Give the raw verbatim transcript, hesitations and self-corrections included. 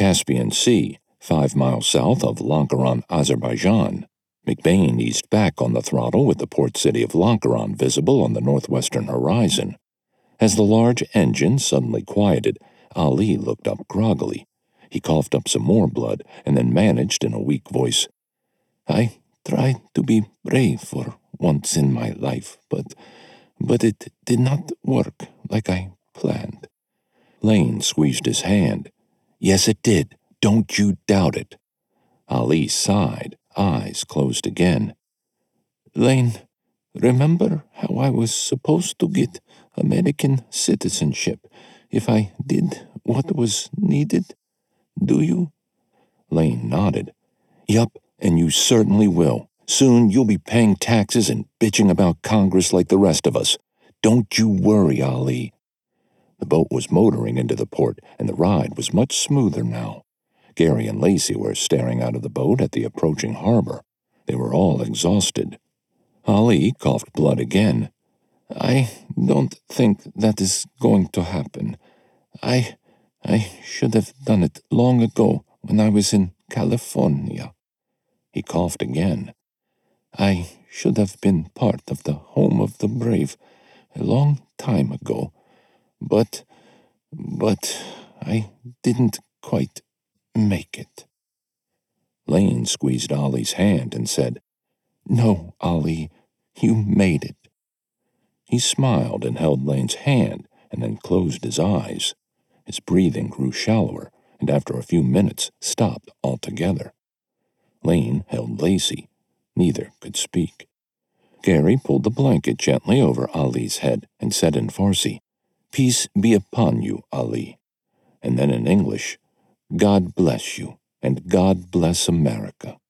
Caspian Sea, five miles south of Lankaran, Azerbaijan. McBain eased back on the throttle with the port city of Lankaran visible on the northwestern horizon. As the large engine suddenly quieted, Ali looked up groggily. He coughed up some more blood and then managed in a weak voice, "I tried to be brave for once in my life, but, but it did not work like I planned." Lane squeezed his hand. "Yes, it did. Don't you doubt it." Ali sighed, eyes closed again. "Lane, remember how I was supposed to get American citizenship if I did what was needed? Do you?" Lane nodded. "Yup, and you certainly will. Soon you'll be paying taxes and bitching about Congress like the rest of us. Don't you worry, Ali." The boat was motoring into the port, and the ride was much smoother now. Gary and Lacey were staring out of the boat at the approaching harbor. They were all exhausted. Ali coughed blood again. "I don't think that is going to happen. I, I should have done it long ago when I was in California." He coughed again. "I should have been part of the Home of the Brave a long time ago. But, but, I didn't quite make it." Lane squeezed Ali's hand and said, "No, Ali, you made it." He smiled and held Lane's hand and then closed his eyes. His breathing grew shallower and after a few minutes stopped altogether. Lane held Lacey. Neither could speak. Gary pulled the blanket gently over Ali's head and said in Farsi, "Peace be upon you, Ali." And then in English, "God bless you, and God bless America."